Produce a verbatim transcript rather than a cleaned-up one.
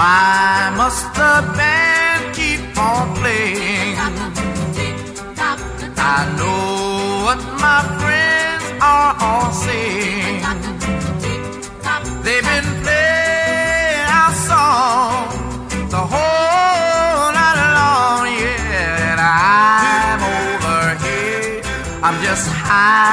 Why must the band keep on playing? I know what my friends are all saying. They've been playing our song the whole night long, yeah. And I'm over here, I'm just high.